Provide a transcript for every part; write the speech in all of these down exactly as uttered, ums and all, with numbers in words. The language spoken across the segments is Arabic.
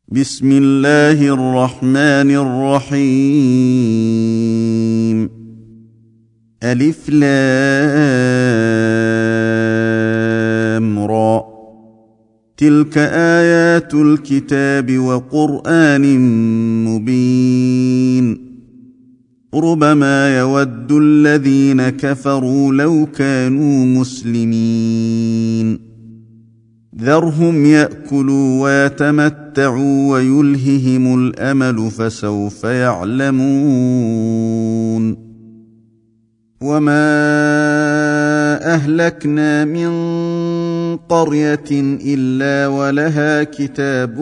بسم الله الرحمن الرحيم. ألف لام را، تلك آيات الكتاب وقرآن مبين. ربما يود الذين كفروا لو كانوا مسلمين. ذرهم يأكلوا ويتمتعوا ويلههم الأمل فسوف يعلمون. وما أهلكنا من قرية إلا ولها كتاب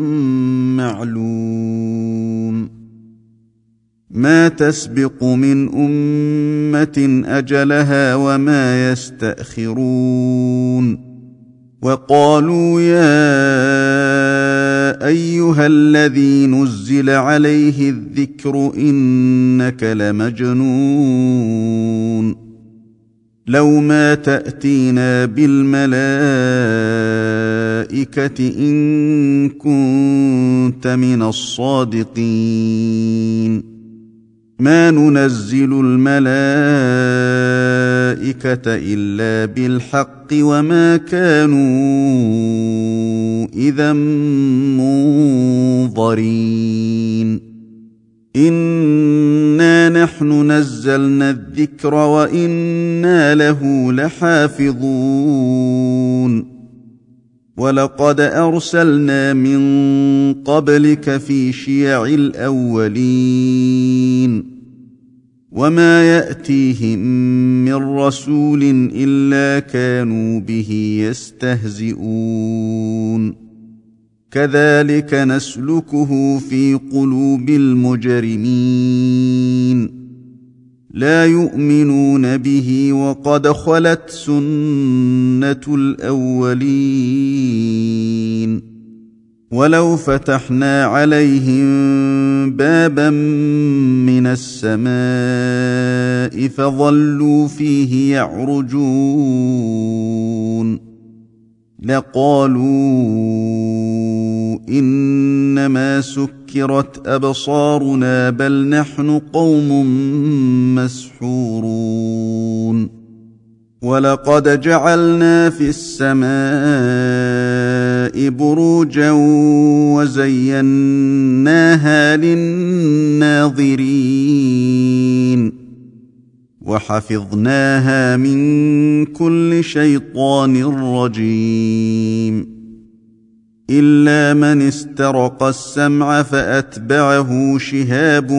معلوم. ما تسبق من أمة أجلها وما يستأخرون. وقالوا يا أيها الذي نزل عليه الذكر إنك لمجنون. لو ما تأتينا بالملائكة إن كنت من الصادقين. ما ننزل الملائكة إلا بالحق وما كانوا إذا منظرين. إنا نحن نزلنا الذكر وإنا له لحافظون. ولقد أرسلنا من قبلك في شيع الأولين. وما يأتيهم من رسول إلا كانوا به يستهزئون. كذلك نسلكه في قلوب المجرمين. لا يؤمنون به وقد خلت سنة الأولين. ولو فتحنا عليهم بابا من السماء فظلوا فيه يعرجون لقالوا إنما سكرت أبصارنا بل نحن قوم مسحورون. ولقد جعلنا في السماء بروجا وزيناها للناظرين. وحفظناها من كل شيطان رجيم. إلا من استرق السمع فأتبعه شهاب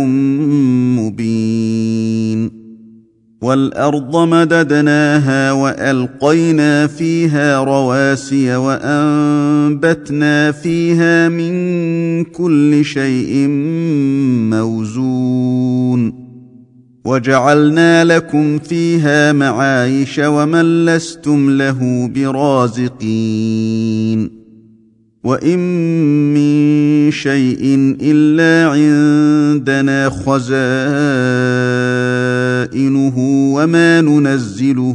مبين. والأرض مددناها وألقينا فيها رواسي وأنبتنا فيها من كل شيء موزون. وجعلنا لكم فيها معايش ومن لستم له برازقين. وإن من شيء إلا عندنا خزائنه وما ننزله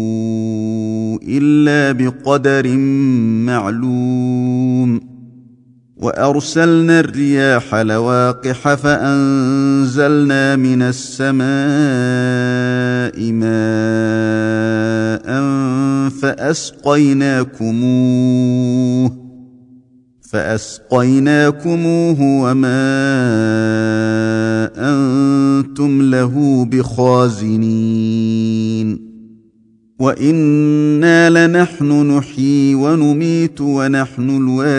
إلا بقدر معلوم. وأرسلنا الرياح لواقح فأنزلنا من السماء ماء فأسقيناكموه فأسقيناكموه وما أنتم له بخازنين. وإنا لنحن نحيي ونميت ونحن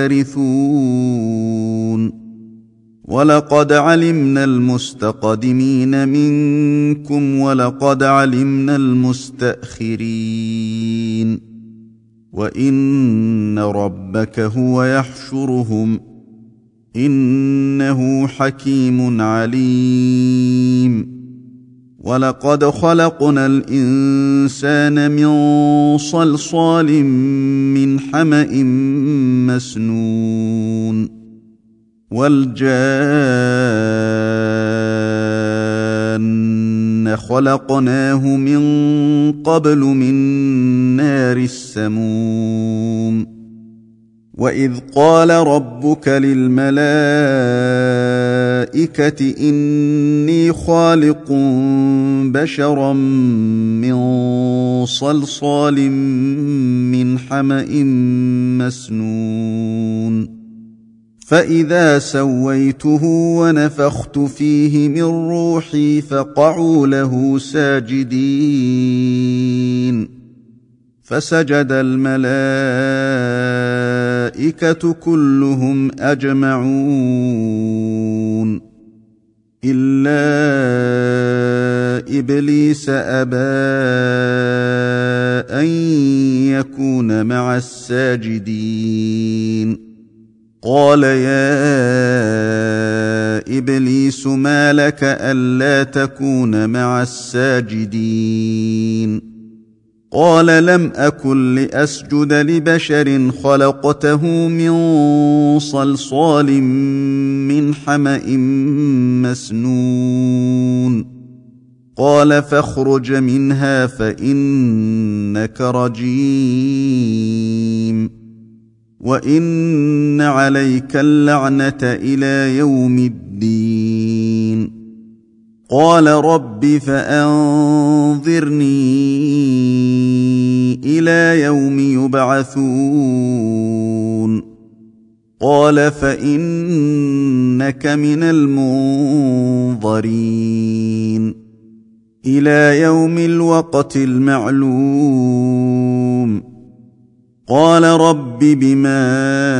الوارثون. ولقد علمنا المستقدمين منكم ولقد علمنا المستأخرين. وإن ربك هو يحشرهم إنه حكيم عليم. ولقد خلقنا الإنسان من صلصال من حمأ مسنون. والجان خلقناه من قبل من نار السموم. وإذ قال ربك للملائكة إني خالق بشرا من صلصال من حمأ مسنون فإذا سويته ونفخت فيه من روحي فقعوا له ساجدين فسجد الملائكة كلهم أجمعون إلا إبليس أبى أن يكون مع الساجدين قال يا إبليس ما لك ألا تكون مع الساجدين قال لم أكن لأسجد لبشر خلقته من صلصال من حمأ مسنون قال فاخرج منها فإنك رجيم وإن عليك اللعنة إلى يوم الدين قال رب فأنظرني إلى يوم يبعثون قال فإنك من المنظرين إلى يوم الوقت المعلوم قال رب بما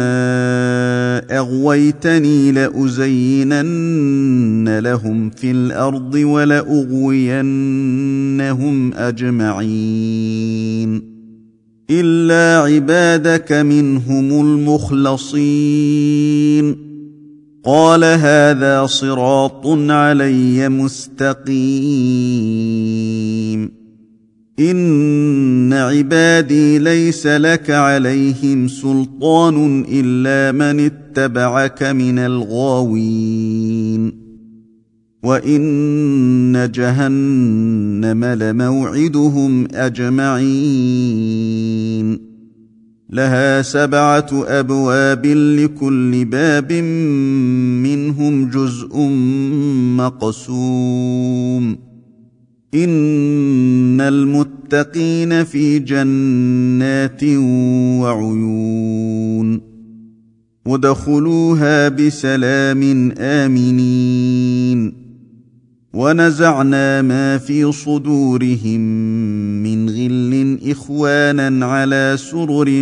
أغويتني لأزينن لهم في الأرض ولأغوينهم أجمعين إلا عبادك منهم المخلصين قال هذا صراط علي مستقيم إن عبادي ليس لك عليهم سلطان إلا من اتبعك من الغاوين وإن جهنم لموعدهم أجمعين لها سبعة أبواب لكل باب منهم جزء مقسوم إن المتقين في جنات وعيون ودخلوها بسلام آمنين ونزعنا ما في صدورهم من غل إخوانا على سرر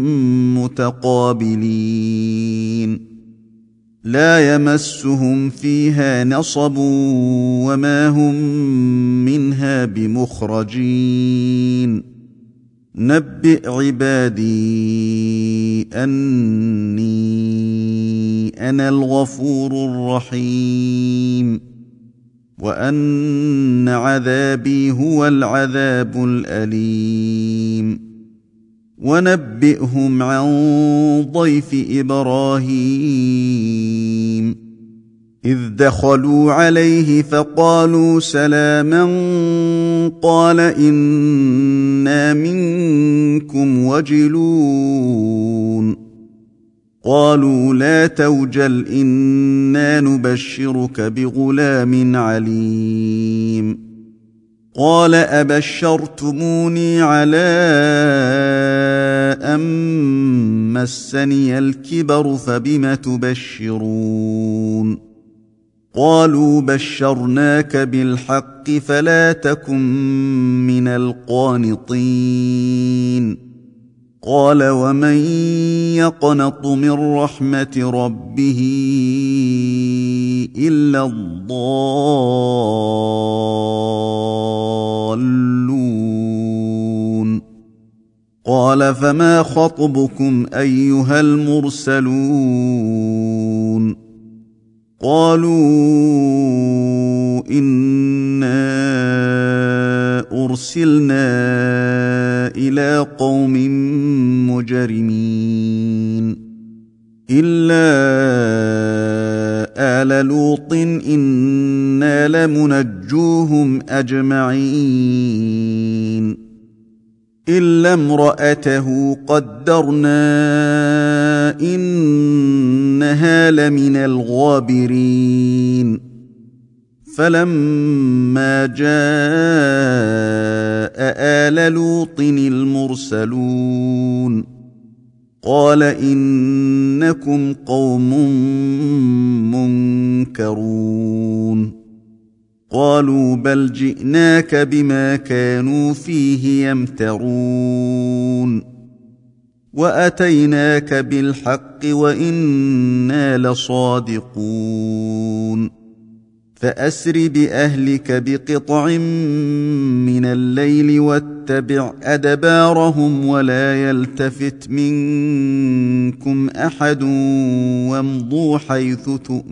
متقابلين لا يمسهم فيها نصب وما هم منها بمخرجين نبئ عبادي أني أنا الغفور الرحيم وأن عذابي هو العذاب الأليم ونبئهم عن ضيف إبراهيم إذ دخلوا عليه فقالوا سلاما قال إنا منكم وجلون قالوا لا توجل إنا نبشرك بغلام عليم قال أبشرتموني على أن مسني الكبر فبم تبشرون قالوا بشرناك بالحق فلا تكن من القانطين قال ومن يقنط من رحمة ربه إلا الضالون قال فما خطبكم أيها المرسلون قالوا إنا أرسلنا إلى قوم مجرمين إلا آل لوط إنا لمنجوهم أجمعين إلا امرأته قدرنا إنها لمن الغابرين فلما جاء آل لوط المرسلون قال إنكم قوم منكرون قالوا بل جئناك بما كانوا فيه يمترون وأتيناك بالحق وإنا لصادقون فأسر بأهلك بقطع من الليل واتبع أدبارهم ولا يلتفت منكم أحد وامضوا حيث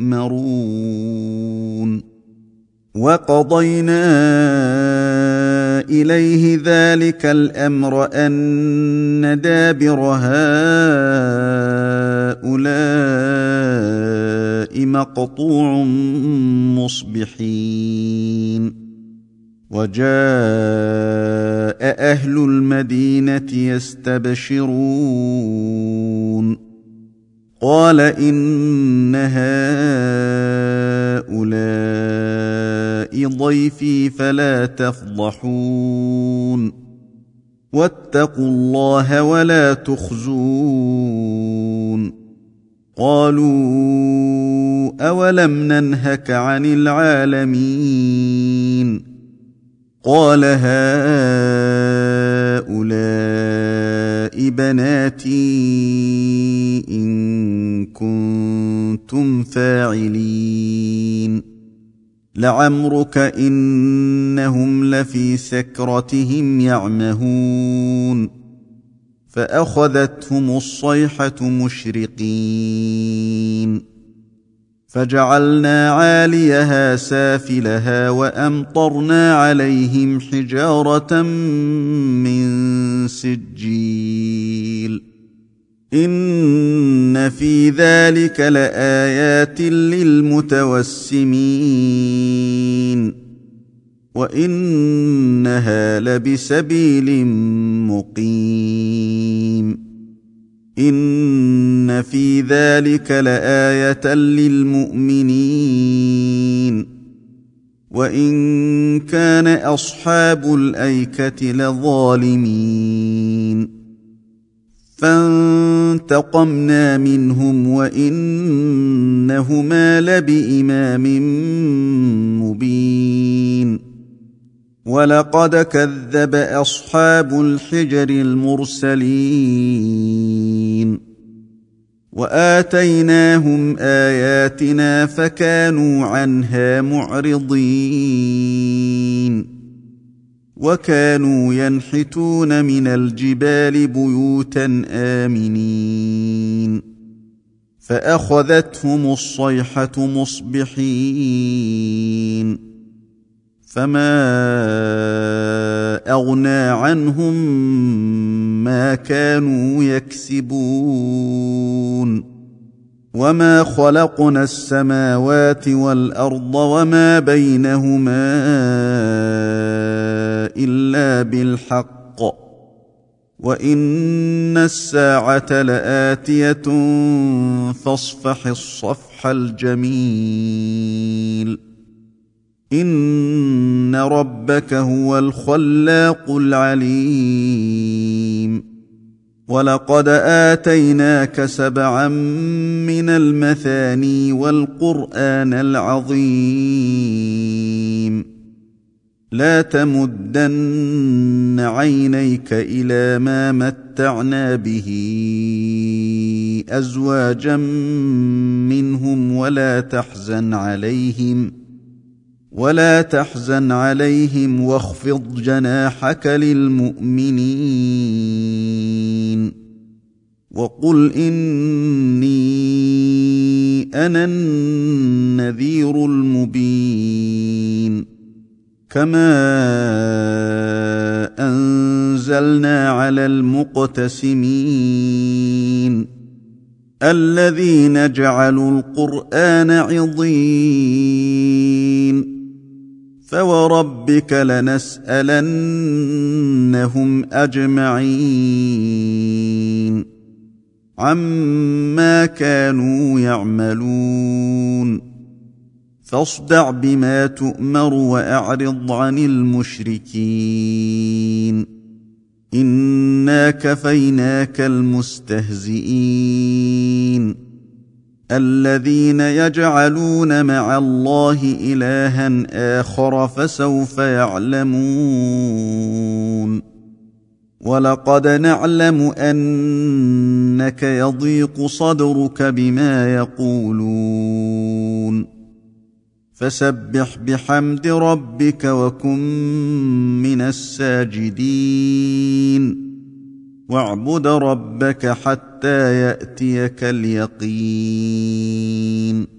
تؤمرون وقضينا إليه ذلك الأمر أن دابر هؤلاء مقطوع مصبحين وجاء أهل المدينة يستبشرون قال إن هؤلاء ضيفي فلا تفضحون واتقوا الله ولا تخزون قالوا أولم ننهك عن العالمين قال هؤلاء بناتي إن كنتم فاعلين لعمرك إنهم لفي سكرتهم يعمهون فأخذتهم الصيحة مشرقين فجعلنا عاليها سافلها وأمطرنا عليهم حجارة من سجيل إن في ذلك لآيات للمتوسمين وإنها لبسبيل مقيم إن في ذلك لآية للمؤمنين وإن كان أصحاب الأيكة لظالمين فانتقمنا منهم وإنهما لبإمام مبين ولقد كذب أصحاب الحجر المرسلين وآتيناهم آياتنا فكانوا عنها معرضين وكانوا ينحتون من الجبال بيوتا آمنين فأخذتهم الصيحة مصبحين فما أغنى عنهم ما كانوا يكسبون وما خلقنا السماوات والأرض وما بينهما إلا بالحق وإن الساعة لآتية فاصفح الصفح الجميل إن ربك هو الخلاق العليم ولقد آتيناك سبعا من المثاني والقرآن العظيم لا تمدن عينيك إلى ما متعنا به أزواجا منهم ولا تحزن عليهم ولا تحزن عليهم واخفض جناحك للمؤمنين وقل إني أنا النذير المبين كما أنزلنا على المقتسمين الذين جعلوا القرآن عضين فوربك لنسألنهم أجمعين عما كانوا يعملون فاصدع بما تؤمر وأعرض عن المشركين إنا كفيناك المستهزئين الذين يجعلون مع الله إلها آخر فسوف يعلمون ولقد نعلم أنك يضيق صدرك بما يقولون فسبح بحمد ربك وكن من الساجدين واعبد ربك حتى يأتيك اليقين